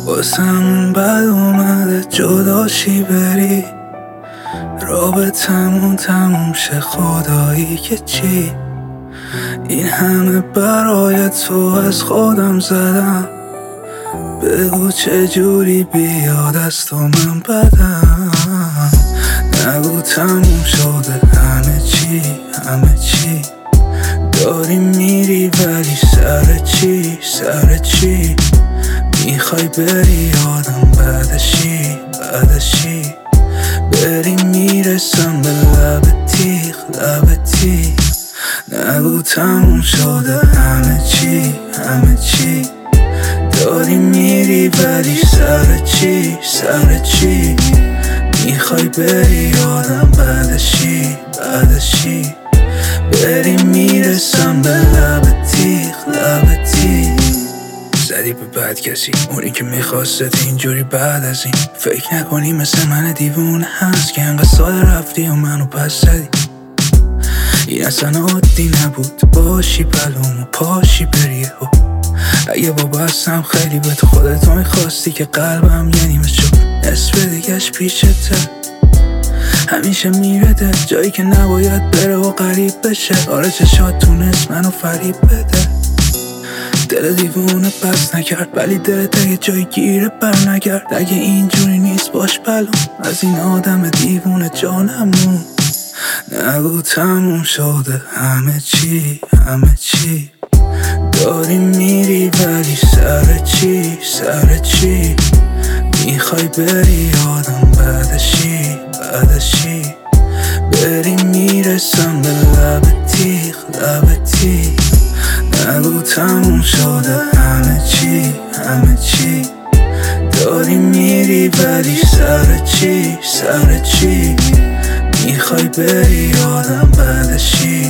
واسمون بد اومده جداشی بری، رابطمون تموم شه خدایی که چی. این همه برای تو از خودم زدم، بگو چجوری بیاد از تو من بدم. نگو تموم شده همه چی همه چی، داری میری ولی سر چی سر چی. میخوای بری آدم بعدشی بعدشی، بری میرسم به لب تیغ لب تیغ. نگو تموم شده همه چی همه چی، داری میری ولی سر چی سر چی. میخوای بری آدم بعدشی بعدشی، بری میرسم به لب تیغ لب تیغ. زدی به بد کسی اونی که میخواست اینجوری بعد از این. فکر نکنی مثل من دیوونه هست که انقدر ساده رفتی و منو پس زدی. این اصلا عادی نبود باشی پلوم و پاشی بری و اگه وابستم خیلی به تو خودتو میخواستی که قلبم یه نیمه شد نصف دیگهش پیشته. همیشه میرده جایی که نباید بره و قریب بشه. آره چشات تونست منو فریب بده. دل دیوونه پس نکرد ولی دلت اگه جایی گیره بر نگرد. اگه اینجوری نیست باش بلوم از این آدم دیوونه جانمون. نگو تموم شده همه چی همه چی، داری میری ولی سر چی سر چی. میخوای بری آدم بعدشی بعدشی، بری میرسم به لب تیغ لب تیغ. نگو تموم شده همه چی همه چی، داری میری ولی سر چی سر چی. میخوای بری آدم بعدشی